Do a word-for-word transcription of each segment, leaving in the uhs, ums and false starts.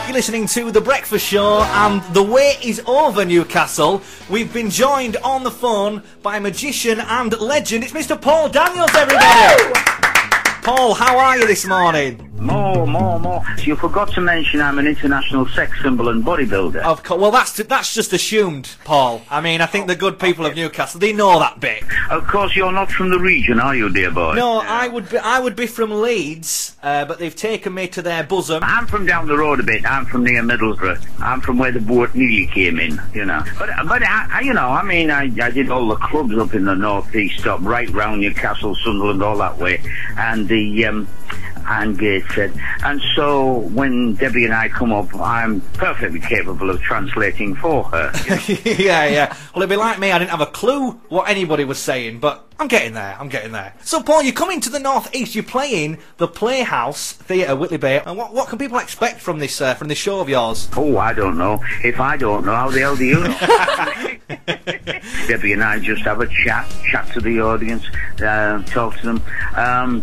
You're listening to The Breakfast Show, and the wait is over, Newcastle. We've been joined on the phone by magician and legend. It's Mister Paul Daniels, everybody! Woo! Paul, how are you this morning? More, more, more. You forgot to mention I'm an international sex symbol and bodybuilder. Of course. Well, that's that's just assumed, Paul. I mean, I think the good people of Newcastle, they know that bit. Of course, you're not from the region, are you, dear boy? No, I would be. I would be from Leeds, uh, but they've taken me to their bosom. I'm from down the road a bit. I'm from near Middlesbrough. I'm from where the boat nearly came in, you know. But, but I, I, you know, I mean, I, I did all the clubs up in the northeast, up right round Newcastle, Sunderland, all that way, and the um, and Gateshead. And so when Debbie and I come up, I'm perfectly capable of translating for her. You know? yeah, yeah. Well, it'd be like me. I didn't have a clue what anybody was saying, but I'm getting there. I'm getting there. So, Paul, you're coming to the North East. You're playing the Playhouse Theatre, Whitley Bay. And what what can people expect from this uh, from this show of yours? Oh, I don't know. If I don't know, how the hell do you know? Debbie and I just have a chat, chat to the audience, uh, talk to them. Um,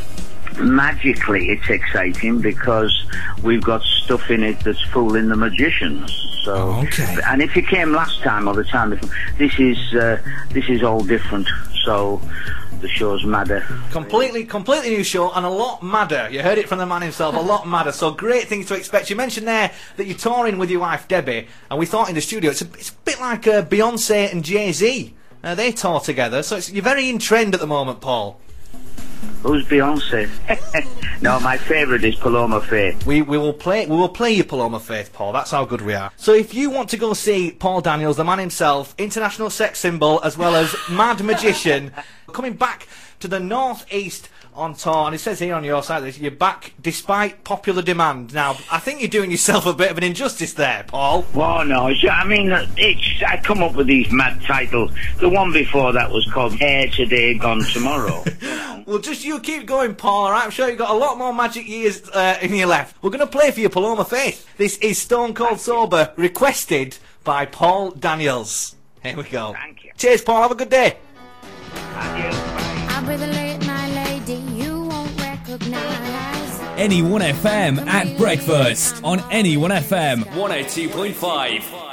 magically, it's exciting because we've got stuff in it that's fooling the magicians. So, oh, okay. And if you came last time or the time before, this is uh, this is all different. So the show's madder. Completely, completely new show and a lot madder. You heard it from the man himself, a lot madder. So great things to expect. You mentioned there that you're touring with your wife Debbie, and we thought in the studio it's a, it's a bit like uh, Beyonce and Jay-Z. Uh, they tour together, so it's, you're very in trend at the moment, Paul. Who's Beyonce? No, my favourite is Paloma Faith. We we will play we will play you Paloma Faith, Paul. That's how good we are. So if you want to go see Paul Daniels, the man himself, international sex symbol as well as mad magician, coming back to the North East on tour, and it says here on your site that you're back despite popular demand. Now, I think you're doing yourself a bit of an injustice there, Paul. Well, no, it's, I mean, it's, I come up with these mad titles. The one before that was called Hair Today, Gone Tomorrow. You know? Well, just you keep going, Paul, all right? I'm sure you've got a lot more magic years uh, in your left. We're going to play for you Paloma Faith. This is Stone Cold Sober, requested by Paul Daniels. Here we go. Thank you. Cheers, Paul. Have a good day. Adios. I'll be the late night lady you won't recognize. Anyone F M at breakfast on Anyone F M one oh two point five.